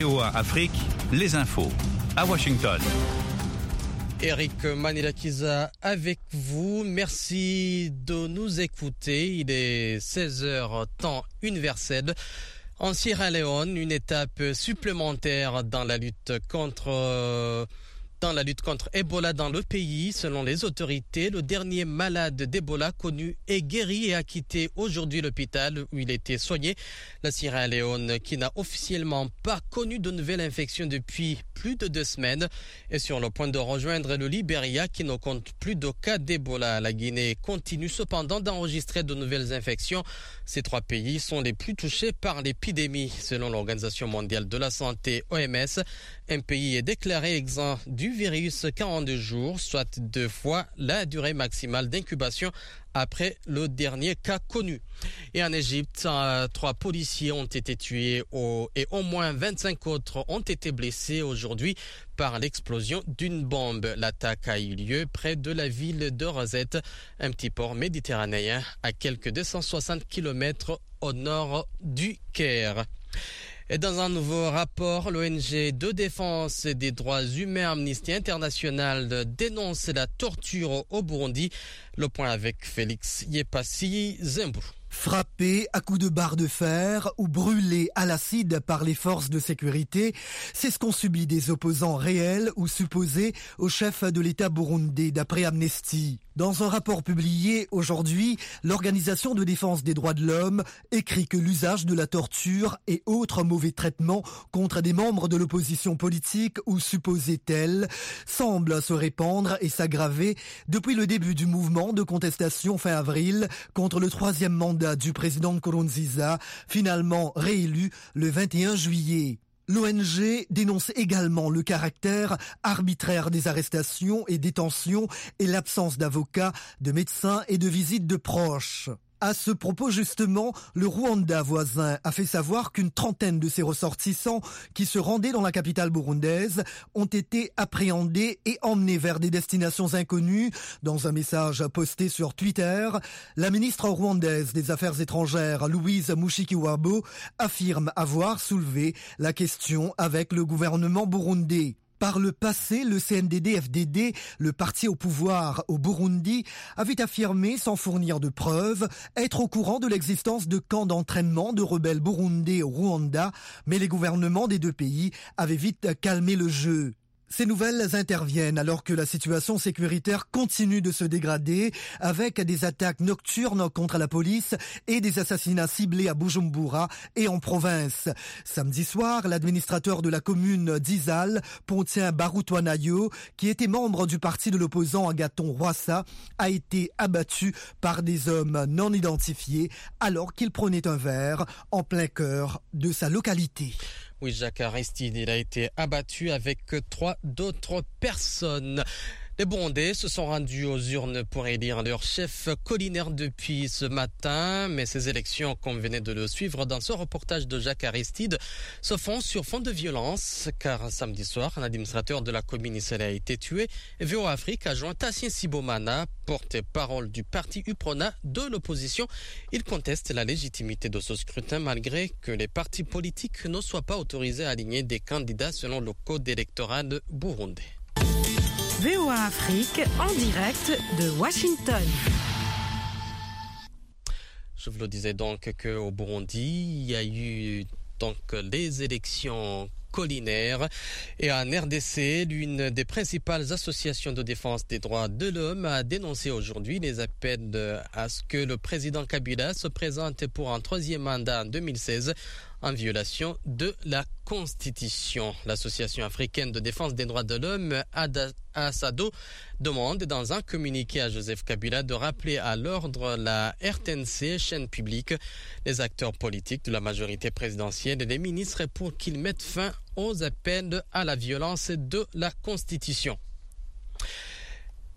VOA Afrique, les infos à Washington. Eric Manilakiza avec vous. Merci de nous écouter. Il est 16h temps universel. En Sierra Leone, une étape supplémentaire dans la lutte contre Ebola dans le pays. Selon les autorités, le dernier malade d'Ebola connu est guéri et a quitté aujourd'hui l'hôpital où il était soigné. La Sierra Leone, qui n'a officiellement pas connu de nouvelles infections depuis plus de 2 semaines, est sur le point de rejoindre le Libéria qui ne compte plus de cas d'Ebola. La Guinée continue cependant d'enregistrer de nouvelles infections. Ces 3 pays sont les plus touchés par l'épidémie. Selon l'Organisation mondiale de la santé, OMS, un pays est déclaré exempt du virus 42 jours, soit 2 fois la durée maximale d'incubation après le dernier cas connu. Et en Égypte, 3 policiers ont été tués et au moins 25 autres ont été blessés aujourd'hui par l'explosion d'une bombe. L'attaque a eu lieu près de la ville de Rosette, un petit port méditerranéen à quelques 260 km au nord du Caire. Et dans un nouveau rapport, l'ONG de défense des droits humains Amnesty International dénonce la torture au Burundi. Le point avec Félix Yepassi Zembou. Frappés à coups de barre de fer ou brûlés à l'acide par les forces de sécurité, c'est ce qu'ont subi des opposants réels ou supposés au chef de l'État burundais, d'après Amnesty. Dans un rapport publié aujourd'hui, l'Organisation de défense des droits de l'homme écrit que l'usage de la torture et autres mauvais traitements contre des membres de l'opposition politique ou supposés tels semble se répandre et s'aggraver depuis le début du mouvement de contestation fin avril contre le 3e mandat du président Nkurunziza, finalement réélu le 21 juillet. L'ONG dénonce également le caractère arbitraire des arrestations et détentions et l'absence d'avocats, de médecins et de visites de proches. À ce propos, justement, le Rwanda voisin a fait savoir qu'une trentaine de ses ressortissants qui se rendaient dans la capitale burundaise ont été appréhendés et emmenés vers des destinations inconnues. Dans un message posté sur Twitter, la ministre rwandaise des Affaires étrangères, Louise Mushikiwabo, affirme avoir soulevé la question avec le gouvernement burundais. Par le passé, le CNDD-FDD, le parti au pouvoir au Burundi, avait affirmé, sans fournir de preuves, être au courant de l'existence de camps d'entraînement de rebelles burundais au Rwanda, mais les gouvernements des 2 pays avaient vite calmé le jeu. Ces nouvelles interviennent alors que la situation sécuritaire continue de se dégrader avec des attaques nocturnes contre la police et des assassinats ciblés à Bujumbura et en province. Samedi soir, l'administrateur de la commune d'Izal, Pontien Barutwanayo, qui était membre du parti de l'opposant Agathon Rwasa, a été abattu par des hommes non identifiés alors qu'il prenait un verre en plein cœur de sa localité. Oui, Jacques Aristide, il a été abattu avec 3 d'autres personnes. Les Burundais se sont rendus aux urnes pour élire leur chef collinaire depuis ce matin, mais ces élections, comme venait de le suivre dans ce reportage de Jacques Aristide, se font sur fond de violence, car samedi soir, un administrateur de la commune a été tué. VOA Afrique a joint Tassien Sibomana, porte-parole du parti UPRONA de l'opposition. Il conteste la légitimité de ce scrutin malgré que les partis politiques ne soient pas autorisés à aligner des candidats selon le code électoral burundais. VOA Afrique en direct de Washington. Je vous le disais donc qu'au Burundi, il y a eu donc les élections collinaires et en RDC, l'une des principales associations de défense des droits de l'homme a dénoncé aujourd'hui les appels à ce que le président Kabila se présente pour un 3e mandat en 2016 en violation de la Constitution. L'Association africaine de défense des droits de l'homme, ASADO, demande dans un communiqué à Joseph Kabila de rappeler à l'ordre la RTNC, chaîne publique, les acteurs politiques de la majorité présidentielle et les ministres pour qu'ils mettent fin aux appels à la violence de la Constitution.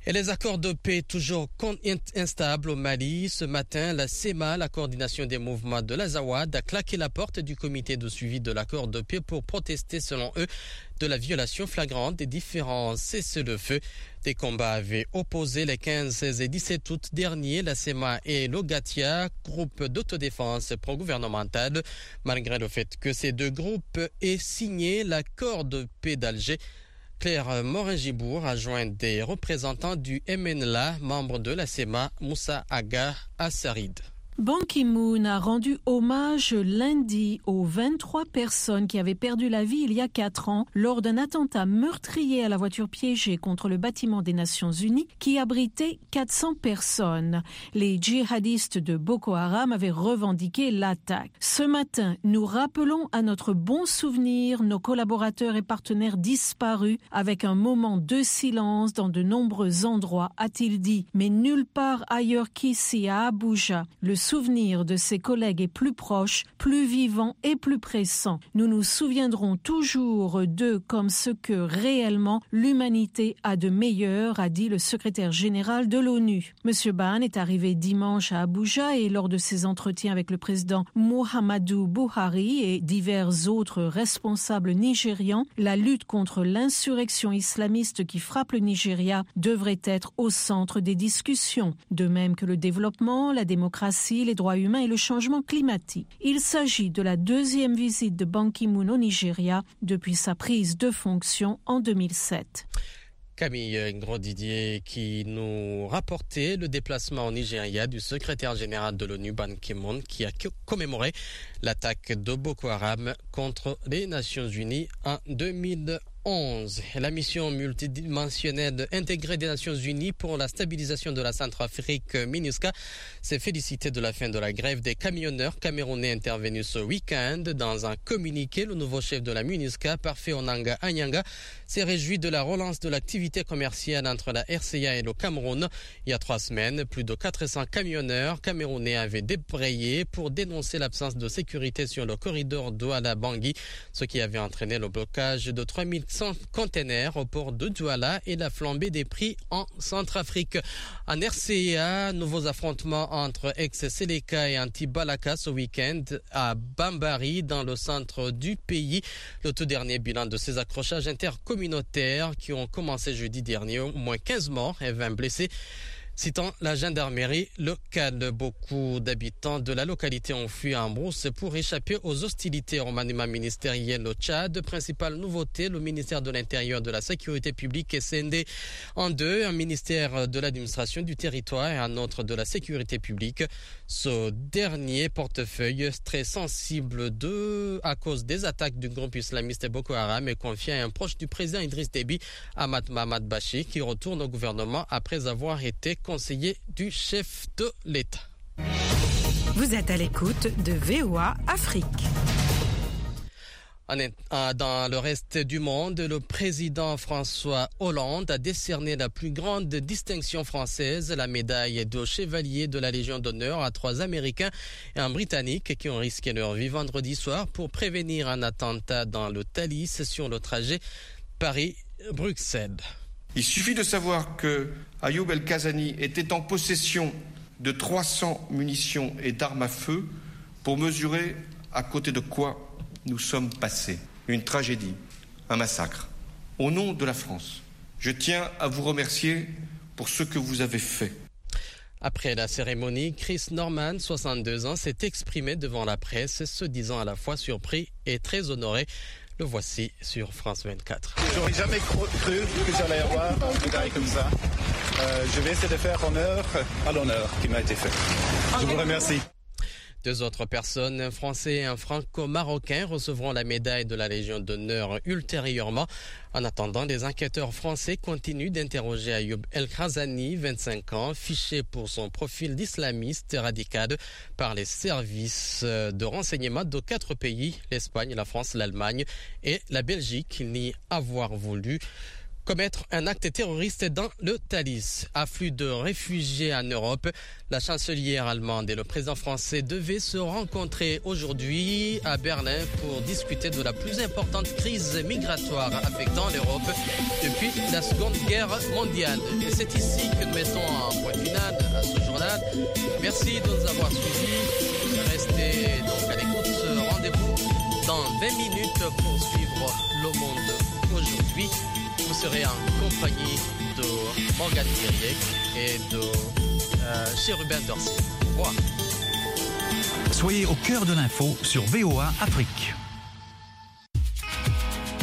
Et les accords de paix toujours instables au Mali. Ce matin, la CEMA, la coordination des mouvements de l'Azawad, a claqué la porte du comité de suivi de l'accord de paix pour protester, selon eux, de la violation flagrante des différents cessez-le-feu. Des combats avaient opposé les 15, 16 et 17 août dernier la CEMA et l'Ogatia, groupe d'autodéfense pro-gouvernemental, malgré le fait que ces deux groupes aient signé l'accord de paix d'Alger. Claire Morin-Gibour a joint des représentants du MNLA, membres de la CEMA, Moussa Aga Assarid. Ban Ki-moon a rendu hommage lundi aux 23 personnes qui avaient perdu la vie il y a 4 ans lors d'un attentat meurtrier à la voiture piégée contre le bâtiment des Nations Unies qui abritait 400 personnes. Les djihadistes de Boko Haram avaient revendiqué l'attaque. Ce matin, nous rappelons à notre bon souvenir nos collaborateurs et partenaires disparus avec un moment de silence dans de nombreux endroits, a-t-il dit, mais nulle part ailleurs qu'ici à Abuja. Le souvenir de ses collègues est plus proche, plus vivant et plus pressant. Nous nous souviendrons toujours d'eux comme ce que réellement l'humanité a de meilleur, a dit le secrétaire général de l'ONU. Monsieur Ban est arrivé dimanche à Abuja et lors de ses entretiens avec le président Muhammadu Buhari et divers autres responsables nigérians, la lutte contre l'insurrection islamiste qui frappe le Nigeria devrait être au centre des discussions, de même que le développement, la démocratie, les droits humains et le changement climatique. Il s'agit de la deuxième visite de Ban Ki-moon au Nigeria depuis sa prise de fonction en 2007. Camille Gros-Didier qui nous rapportait le déplacement au Nigeria du secrétaire général de l'ONU, Ban Ki-moon, qui a commémoré l'attaque de Boko Haram contre les Nations Unies en 2011. La mission multidimensionnelle intégrée des Nations Unies pour la stabilisation de la Centrafrique, MINUSCA, s'est félicitée de la fin de la grève des camionneurs camerounais intervenus ce week-end. Dans un communiqué, le nouveau chef de la MINUSCA, Parfait Onanga Anyanga, s'est réjoui de la relance de l'activité commerciale entre la RCA et le Cameroun. Il y a 3 semaines, plus de 400 camionneurs camerounais avaient débrayé pour dénoncer l'absence de sécurité sur le corridor Douala-Bangui, ce qui avait entraîné le blocage de 3100 containers au port de Douala et la flambée des prix en Centrafrique. En RCA, nouveaux affrontements entre ex-Seleka et anti-Balaka ce week-end à Bambari, dans le centre du pays. Le tout dernier bilan de ces accrochages intercommunautaires qui ont commencé jeudi dernier, au moins 15 morts et 20 blessés. Citant la gendarmerie locale, beaucoup d'habitants de la localité ont fui en brousse pour échapper aux hostilités au remaniement ministériel au Tchad. Principale nouveauté, le ministère de l'Intérieur, de la Sécurité publique est scindé en deux, un ministère de l'administration du territoire et un autre de la sécurité publique. Ce dernier portefeuille, très sensible à cause des attaques du groupe islamiste Boko Haram, est confié à un proche du président Idriss Déby, Ahmad Mamad Bachir, qui retourne au gouvernement après avoir été conseiller du chef de l'État. Vous êtes à l'écoute de VOA Afrique. Dans le reste du monde, le président François Hollande a décerné la plus grande distinction française, la médaille de chevalier de la Légion d'honneur, à 3 Américains et un Britannique qui ont risqué leur vie vendredi soir pour prévenir un attentat dans le Thalys sur le trajet Paris-Bruxelles. Il suffit de savoir que Ayoub El-Kazani était en possession de 300 munitions et d'armes à feu pour mesurer à côté de quoi nous sommes passés. Une tragédie, un massacre. Au nom de la France, je tiens à vous remercier pour ce que vous avez fait. Après la cérémonie, Chris Norman, 62 ans, s'est exprimé devant la presse, se disant à la fois surpris et très honoré. Le voici sur France 24. J'aurais jamais cru que j'allais avoir une médaille comme ça. Je vais essayer de faire honneur à l'honneur qui m'a été fait. Je vous remercie. 2 autres personnes, un Français et un Franco-Marocain, recevront la médaille de la Légion d'honneur ultérieurement. En attendant, les enquêteurs français continuent d'interroger Ayoub El-Kazani, 25 ans, fiché pour son profil d'islamiste radical par les services de renseignement de 4 pays, l'Espagne, la France, l'Allemagne et la Belgique. Il nie avoir voulu commettre un acte terroriste dans le Thalys. Afflux de réfugiés en Europe. La chancelière allemande et le président français devaient se rencontrer aujourd'hui à Berlin pour discuter de la plus importante crise migratoire affectant l'Europe depuis la Seconde Guerre mondiale. Et c'est ici que nous mettons un point final à ce journal. Merci de nous avoir suivis. Restez donc à l'écoute. Rendez-vous dans 20 minutes pour suivre Le Monde aujourd'hui. Vous serez en compagnie de Morgane Thiriec et de Chérubin Dorsey. Au revoir. Soyez au cœur de l'info sur VOA Afrique.